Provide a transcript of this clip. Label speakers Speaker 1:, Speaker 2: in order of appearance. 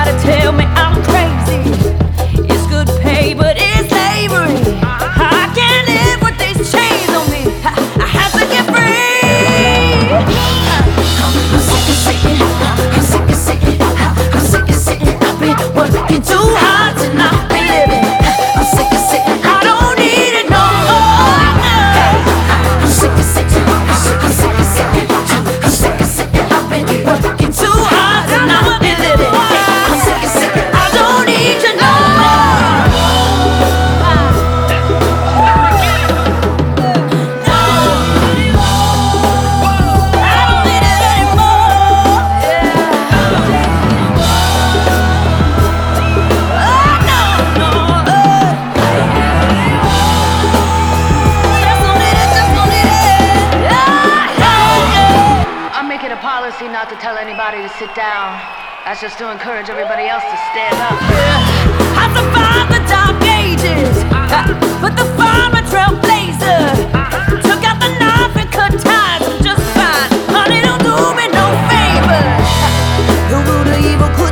Speaker 1: to tell me I'm crazy. It's good pay, but it's slavery. I can't live with these chains on me. I have to get free. I'm sick of sitting. I'm sick of sitting. I'm sick of sitting. I've been working too hard to not be living. I'm sick of sitting. I don't need it no more. I'm sick of sitting. I'm sick of sitting. I'm sick of sitting. I've been working too hard to not be living. I'm sick of sitting. I don't need you no more.
Speaker 2: I make it a policy not to tell anybody to sit down. That's just to encourage everybody else to stand up.
Speaker 1: I survived the dark ages, but the farmer trailblazer took out the knife and cut ties. I'm just fine, honey, don't do me no favor. The root of evil.